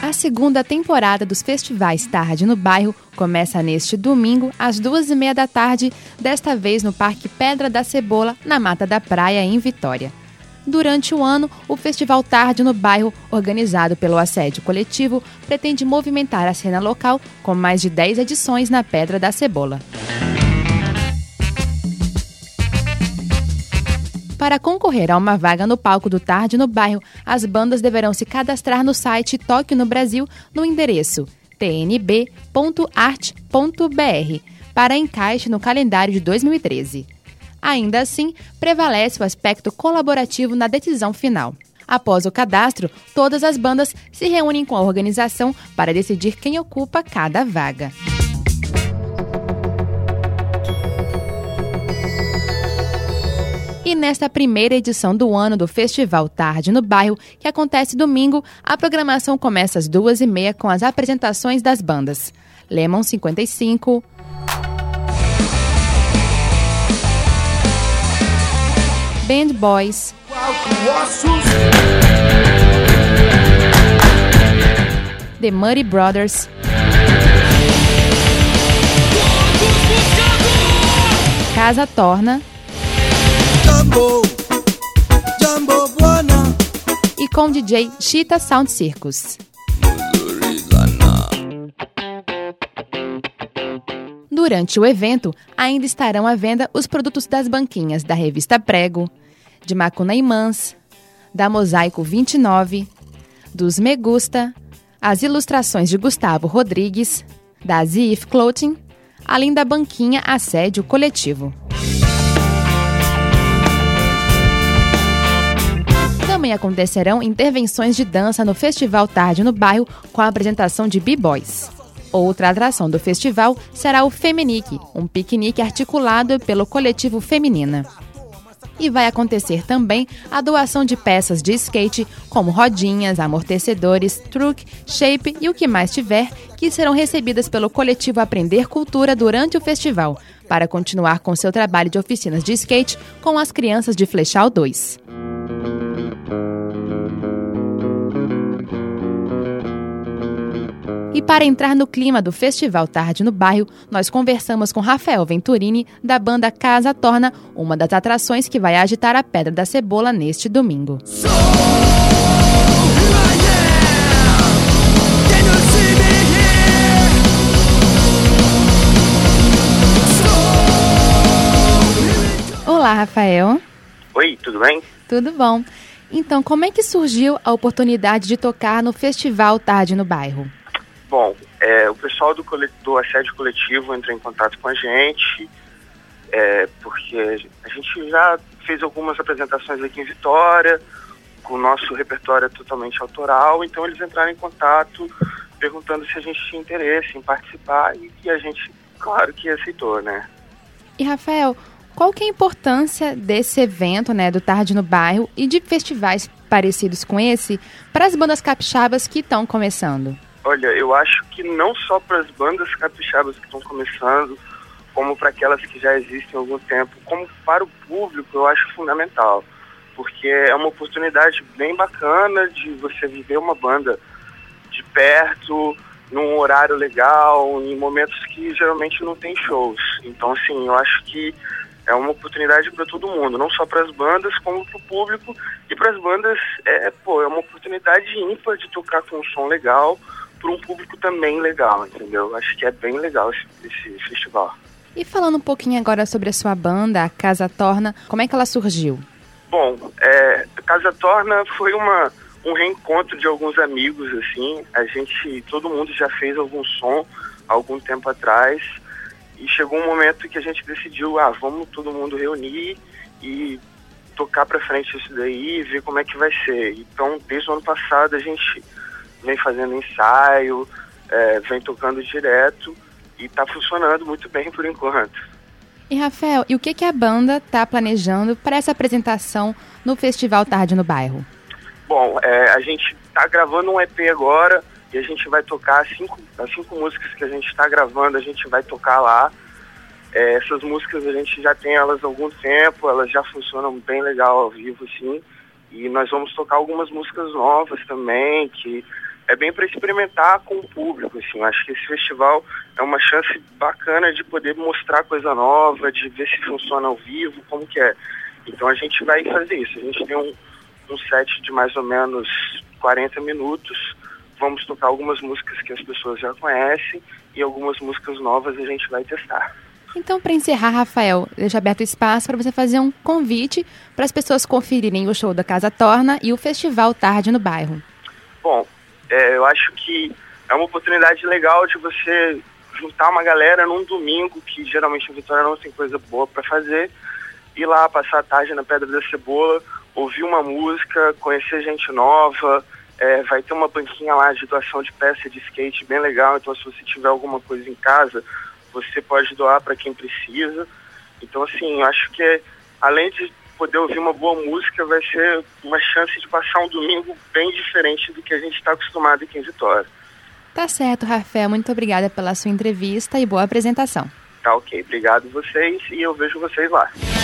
A segunda temporada dos festivais Tarde no Bairro começa neste domingo, às 2h30 da tarde, desta vez no Parque Pedra da Cebola, na Mata da Praia, em Vitória. Durante o ano, o Festival Tarde no Bairro, organizado pelo Assédio Coletivo, pretende movimentar a cena local com mais de 10 edições na Pedra da Cebola. Para concorrer a uma vaga no palco do Tarde no Bairro, as bandas deverão se cadastrar no site Tóquio no Brasil no endereço tnb.art.br para encaixe no calendário de 2013. Ainda assim, prevalece o aspecto colaborativo na decisão final. Após o cadastro, todas as bandas se reúnem com a organização para decidir quem ocupa cada vaga. E nesta primeira edição do ano do Festival Tarde no Bairro, que acontece domingo, a programação começa às 2h30 com as apresentações das bandas Lemon 55, Band Boys, The Muddy Brothers, Casa Torna e com DJ Cheetah Sound Circus. Durante o evento, ainda estarão à venda os produtos das banquinhas da revista Prego, de Macunaímans, da Mosaico 29, dos Me Gusta, as ilustrações de Gustavo Rodrigues, da Ziif Clothing, além da banquinha Assédio Coletivo. Também acontecerão intervenções de dança no Festival Tarde no Bairro com a apresentação de B-Boys. Outra atração do festival será o Feminique, um piquenique articulado pelo coletivo Feminina. E vai acontecer também a doação de peças de skate, como rodinhas, amortecedores, truque, shape e o que mais tiver, que serão recebidas pelo coletivo Aprender Cultura durante o festival, para continuar com seu trabalho de oficinas de skate com as crianças de Flechal 2. E para entrar no clima do Festival Tarde no Bairro, nós conversamos com Rafael Venturini, da banda Casa Torna, uma das atrações que vai agitar a Pedra da Cebola neste domingo. Olá, Rafael. Oi, tudo bem? Tudo bom. Então, como é que surgiu a oportunidade de tocar no Festival Tarde no Bairro? Bom, o pessoal do Assédio Coletivo entrou em contato com a gente, porque a gente já fez algumas apresentações aqui em Vitória, com o nosso repertório totalmente autoral, então eles entraram em contato perguntando se a gente tinha interesse em participar e a gente, claro que aceitou, né? E, Rafael, qual que é a importância desse evento, né, do Tarde no Bairro e de festivais parecidos com esse para as bandas capixabas que estão começando? Olha, eu acho que não só para as bandas capixabas que estão começando, como para aquelas que já existem há algum tempo, como para o público, eu acho fundamental. Porque é uma oportunidade bem bacana de você viver uma banda de perto, num horário legal, em momentos que geralmente não tem shows. Então, assim, eu acho que é uma oportunidade para todo mundo, não só para as bandas, como para o público. E para as bandas, é uma oportunidade ímpar de tocar com um som legal, para um público também legal, entendeu? Acho que é bem legal esse festival. E falando um pouquinho agora sobre a sua banda, a Casa Torna, como é que ela surgiu? Bom, a Casa Torna foi um reencontro de alguns amigos, assim. Todo mundo já fez algum som há algum tempo atrás, e chegou um momento que a gente decidiu, vamos todo mundo reunir e tocar pra frente isso daí e ver como é que vai ser. Então, desde o ano passado a gente vem fazendo ensaio, vem tocando direto e tá funcionando muito bem por enquanto. E, Rafael, e o que a banda tá planejando para essa apresentação no Festival Tarde no Bairro? Bom, a gente tá gravando um EP agora e a gente vai tocar as cinco músicas que a gente tá gravando, a gente vai tocar lá. Essas músicas a gente já tem elas há algum tempo, elas já funcionam bem legal ao vivo, assim. E nós vamos tocar algumas músicas novas também, que é bem para experimentar com o público, assim. Eu acho que esse festival é uma chance bacana de poder mostrar coisa nova, de ver se funciona ao vivo, como que é. Então a gente vai fazer isso. A gente tem um set de mais ou menos 40 minutos. Vamos tocar algumas músicas que as pessoas já conhecem e algumas músicas novas a gente vai testar. Então, para encerrar, Rafael, deixa aberto espaço para você fazer um convite para as pessoas conferirem o show da Casa Torna e o Festival Tarde no Bairro. Bom, eu acho que é uma oportunidade legal de você juntar uma galera num domingo, que geralmente em Vitória não tem coisa boa para fazer, ir lá passar a tarde na Pedra da Cebola, ouvir uma música, conhecer gente nova, vai ter uma banquinha lá de doação de peça de skate bem legal, então se você tiver alguma coisa em casa, você pode doar para quem precisa. Então, assim, eu acho que além de poder ouvir uma boa música, vai ser uma chance de passar um domingo bem diferente do que a gente está acostumado aqui em Vitória. Tá certo, Rafael. Muito obrigada pela sua entrevista e boa apresentação. Tá ok. Obrigado a vocês e eu vejo vocês lá.